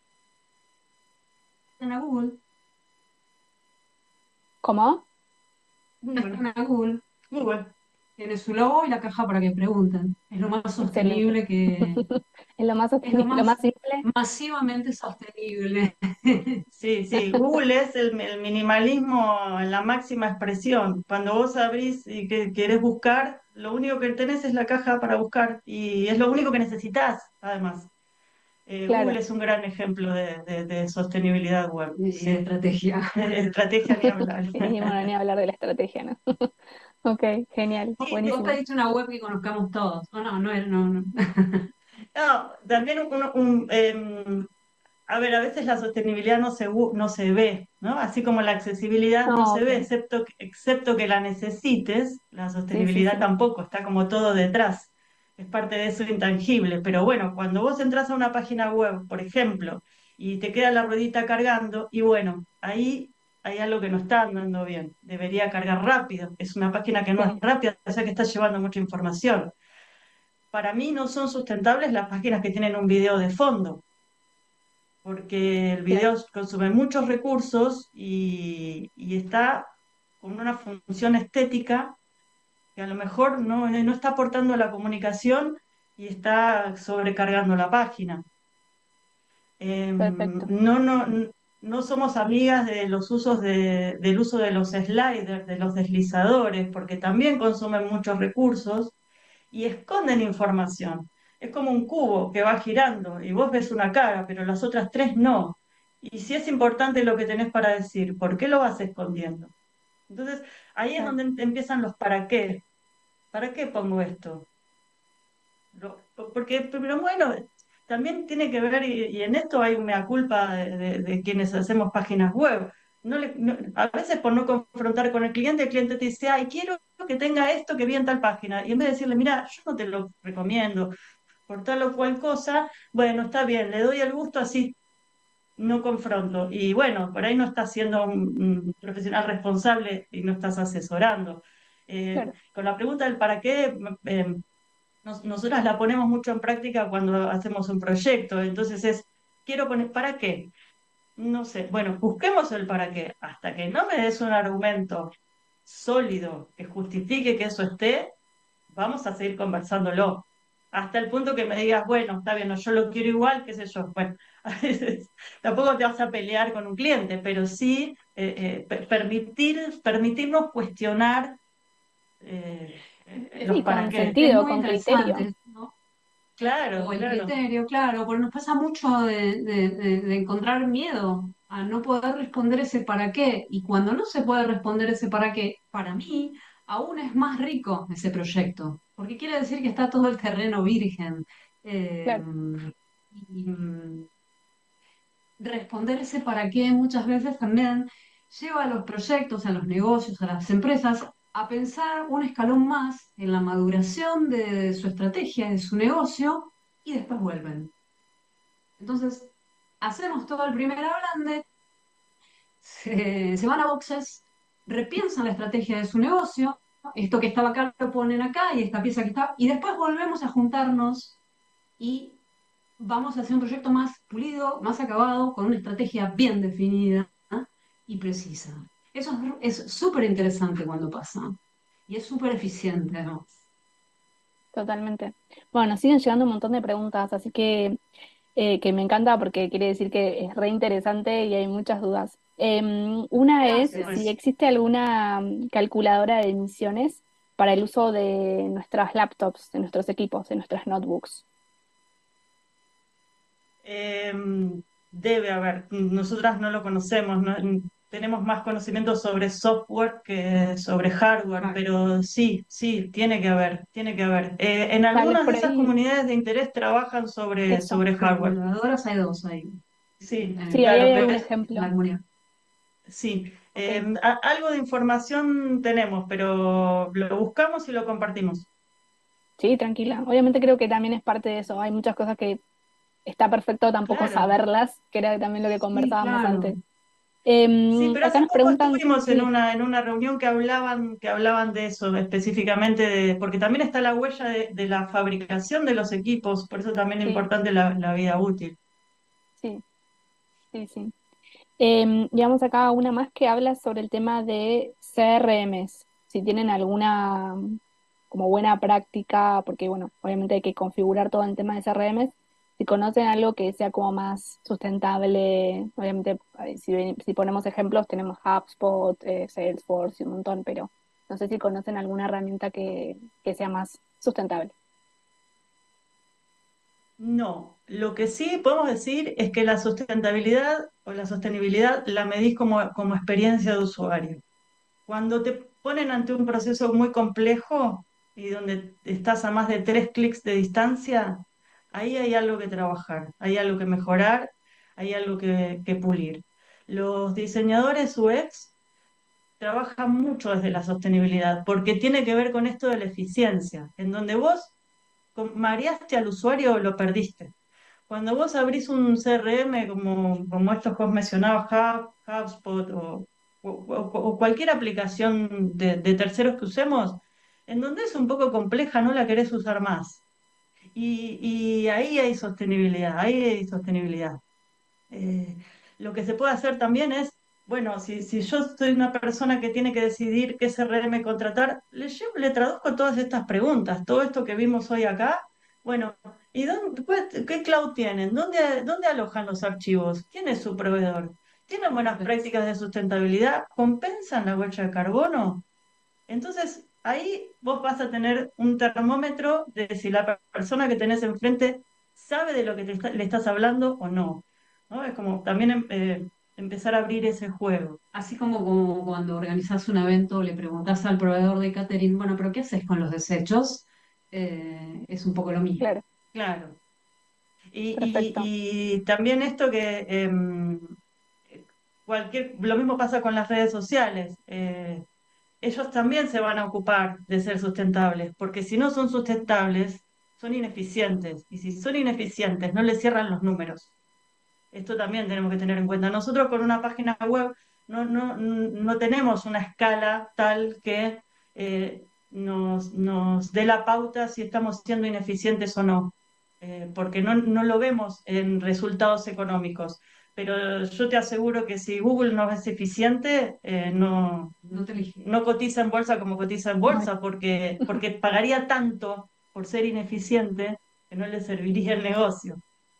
En la Google. ¿Cómo? En la Google. Muy bueno. Tiene su logo y la caja para que pregunten. Es lo más Excelente. sostenible que... Es lo más Es lo sostenible, lo más más simple. masivamente sostenible. Sí, sí, Google es el minimalismo en la máxima expresión. Cuando vos abrís y que querés buscar, lo único que tenés es la caja para buscar y es lo único que necesitas, además. Google Claro. es un gran ejemplo de sostenibilidad web. Sí, estrategia. Estrategia ni hablar. Y bueno, ni hablar de la estrategia, ¿no? Ok, genial, Sí, Vos buenísimo. pediste una web que conozcamos todos. O no, no, no, no. no, también a ver, a veces la sostenibilidad no se ve, ¿no? Así como la accesibilidad no No, se ve, obvio. excepto que la necesites, la Sí, sí, sostenibilidad sí. tampoco, está como todo detrás. Es parte de eso intangible. Pero bueno, cuando vos entras a una página web, por ejemplo, y te queda la ruedita cargando, y bueno, ahí hay algo que no está andando bien. Debería cargar rápido. Es una página que no es Sí, rápida, o sea que está llevando mucha información. Para mí no son sustentables las páginas que tienen un video de fondo porque el claro, video consume muchos recursos y está con una función estética que a lo mejor no está aportando a la comunicación y está sobrecargando la página. perfecto. No, no, no somos amigas de los usos del uso de los sliders, de los deslizadores, porque también consumen muchos recursos y esconden información. Es como un cubo que va girando y vos ves una cara, pero las otras tres no. Y si es importante lo que tenés para decir, ¿por qué lo vas escondiendo? Entonces, ahí es Claro, donde empiezan los para qué. ¿Para qué pongo esto? Porque, pero bueno, también tiene que ver, y en esto hay un mea culpa de quienes hacemos páginas web. A veces por no confrontar con el cliente te dice, ay, quiero que tenga esto que vi en tal página. Y en vez de decirle, mira, yo no te lo recomiendo, por tal o cual cosa, bueno, está bien, le doy el gusto así, no confronto. Y bueno, por ahí no estás siendo un profesional responsable y no estás asesorando. claro, Con la pregunta del para qué, nosotras la ponemos mucho en práctica cuando hacemos un proyecto. Entonces quiero poner, ¿para qué? No sé, bueno, busquemos el para qué. Hasta que no me des un argumento sólido que justifique que eso esté, vamos a seguir conversándolo. Hasta el punto que me digas, bueno, está bien, no, yo lo quiero igual, qué sé yo. Bueno, a veces tampoco te vas a pelear con un cliente, pero sí permitirnos cuestionar los sí, para con qué. Es sentido, muy con criterio. interesante, ¿no? Claro, O el claro. criterio, claro, porque nos pasa mucho de encontrar miedo a no poder responder ese para qué. Y cuando no se puede responder ese para qué, para mí aún es más rico ese proyecto, porque quiere decir que está todo el terreno virgen. Eh, Claro, y responder ese para qué muchas veces también lleva a los proyectos, a los negocios, a las empresas a pensar un escalón más en la maduración de su estrategia, de su negocio, y después vuelven. Entonces, hacemos todo el primer ablande, se van a boxes, repiensan la estrategia de su negocio, esto que estaba acá lo ponen acá y esta pieza que está, y después volvemos a juntarnos y vamos a hacer un proyecto más pulido, más acabado, con una estrategia bien definida, ¿ah? Y precisa. Eso es súper interesante cuando pasa y es súper eficiente, ¿no? totalmente. Bueno, nos siguen llegando un montón de preguntas, así que me encanta porque quiere decir que es re interesante y hay muchas dudas. Una es si Gracias. existe alguna calculadora de emisiones para el uso de nuestras laptops, de nuestros equipos, de nuestras notebooks. Eh, Debe haber, nosotras no lo conocemos, tenemos más conocimiento sobre software que sobre hardware, Claro. pero sí, sí, tiene que haber, tiene que haber. En Dale, algunas de por esas ahí, comunidades de interés trabajan eso. sobre hardware. Calculadoras hay dos ahí, Sí, Sí, ahí claro, hay pero algún en la ejemplo. comunidad. sí. Ok. Algo de información tenemos, pero lo buscamos y lo compartimos. Sí, tranquila. Obviamente creo que también es parte de eso. Hay muchas cosas que está perfecto tampoco Claro, saberlas, que era también lo que Sí, conversábamos claro. antes. sí, pero Acá hace nos poco preguntan, estuvimos sí, en una reunión que hablaban de eso específicamente, porque también está la huella de la fabricación de los equipos, por eso también es sí, importante la vida útil. sí, sí, sí. Digamos acá una más que habla sobre el tema de CRMs, si tienen alguna como buena práctica, porque bueno, obviamente hay que configurar todo el tema de CRMs, si conocen algo que sea como más sustentable, obviamente si ponemos ejemplos tenemos HubSpot, Salesforce y un montón, pero no sé si conocen alguna herramienta que sea más sustentable. No, lo que sí podemos decir es que la sustentabilidad o la sostenibilidad la medís como experiencia de usuario. Cuando te ponen ante un proceso muy complejo y donde estás a más de 3 clics de distancia, ahí hay algo que trabajar, hay algo que mejorar, hay algo que pulir. Los diseñadores UX trabajan mucho desde la sostenibilidad porque tiene que ver con esto de la eficiencia, en donde vos mareaste al usuario, lo perdiste. Cuando vos abrís un CRM como estos que vos mencionabas, HubSpot o cualquier aplicación de terceros que usemos, en donde es un poco compleja, no la querés usar más. Y ahí hay sostenibilidad, ahí hay sostenibilidad. Eh, lo que se puede hacer también es, bueno, si yo soy una persona que tiene que decidir qué CRM contratar, le traduzco todas estas preguntas, todo esto que vimos hoy acá. Bueno, ¿y qué cloud tienen? ¿Dónde alojan los archivos? ¿Quién es su proveedor? tienen buenas prácticas de sustentabilidad, compensan la huella de carbono. Entonces, ahí vos vas a tener un termómetro de si la persona que tenés enfrente sabe de lo que le estás hablando o no. ¿No? Es como también empezar a abrir ese juego. Así como cuando organizás un evento, le preguntás al proveedor de catering, bueno, pero ¿qué haces con los desechos? Es un poco lo mismo. Claro, Claro. perfecto. Y también esto que lo mismo pasa con las redes sociales. Ellos también se van a ocupar de ser sustentables, porque si no son sustentables, son ineficientes. Y si son ineficientes, no les cierran los números. Esto también tenemos que tener en cuenta. Nosotros con una página web no tenemos una escala tal que nos dé la pauta si estamos siendo ineficientes o no, porque no lo vemos en resultados económicos. Pero yo te aseguro que si Google no es eficiente, No te elige. no cotiza en bolsa como cotiza en Muy- bolsa, porque pagaría tanto por ser ineficiente que no le serviría el negocio.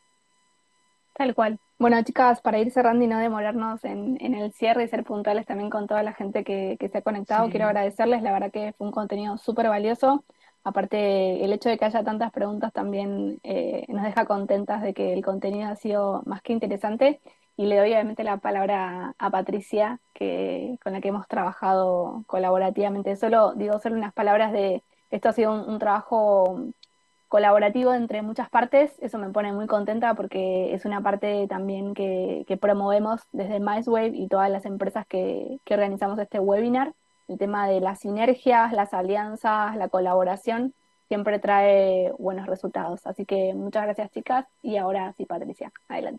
Tal cual. Bueno, chicas, para ir cerrando y no demorarnos en el cierre y ser puntuales también con toda la gente que se ha conectado, quiero Sí. agradecerles. La verdad que fue un contenido súper valioso. Aparte, el hecho de que haya tantas preguntas también nos deja contentas de que el contenido ha sido más que interesante. Y le doy obviamente la palabra a Patricia, con la que hemos trabajado colaborativamente. Solo unas palabras de esto ha sido un trabajo colaborativo entre muchas partes. Eso me pone muy contenta porque es una parte también que promovemos desde MindWave y todas las empresas que organizamos este webinar. El tema de las sinergias, las alianzas, la colaboración siempre trae buenos resultados. Así que muchas gracias, chicas. Y ahora sí, Patricia, adelante.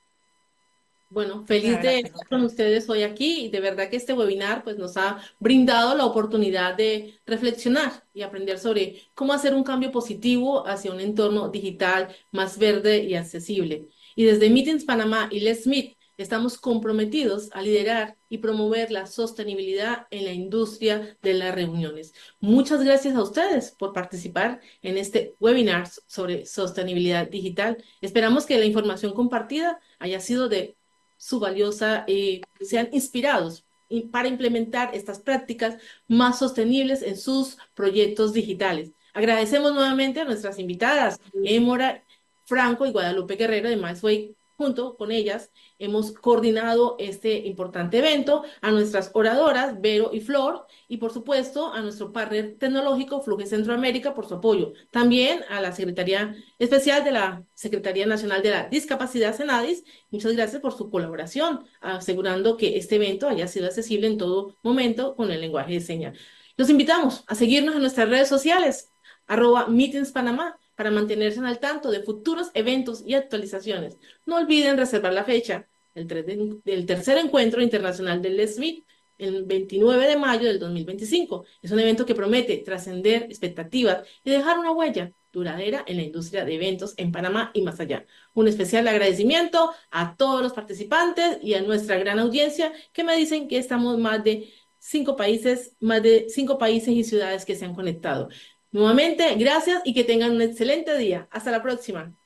Bueno, Muchas feliz de gracias. estar con ustedes hoy aquí y de verdad que este webinar pues nos ha brindado la oportunidad de reflexionar y aprender sobre cómo hacer un cambio positivo hacia un entorno digital más verde y accesible. Y desde Meetings Panamá y Let's Meet estamos comprometidos a liderar y promover la sostenibilidad en la industria de las reuniones. Muchas gracias a ustedes por participar en este webinar sobre sostenibilidad digital. Esperamos que la información compartida haya sido de su valiosa, sean inspirados para implementar estas prácticas más sostenibles en sus proyectos digitales. Agradecemos nuevamente a nuestras invitadas, Émora Franco y Guadalupe Guerrero de MindWave. Junto con ellas hemos coordinado este importante evento, a nuestras oradoras, Vero y Flor, y por supuesto a nuestro partner tecnológico Fluge Centroamérica por su apoyo. También a la Secretaría Especial de la Secretaría Nacional de la Discapacidad, Senadis. Muchas gracias por su colaboración, asegurando que este evento haya sido accesible en todo momento con el lenguaje de señas. Los invitamos a seguirnos en nuestras redes sociales, @meetingspanamá, para mantenerse al tanto de futuros eventos y actualizaciones. No olviden reservar la fecha del tercer encuentro internacional del Let's Meet, el 29 de mayo del 2025. Es un evento que promete trascender expectativas y dejar una huella duradera en la industria de eventos en Panamá y más allá. Un especial agradecimiento a todos los participantes y a nuestra gran audiencia que me dicen que estamos más de 5 países y ciudades que se han conectado. Nuevamente, gracias y que tengan un excelente día. Hasta la próxima.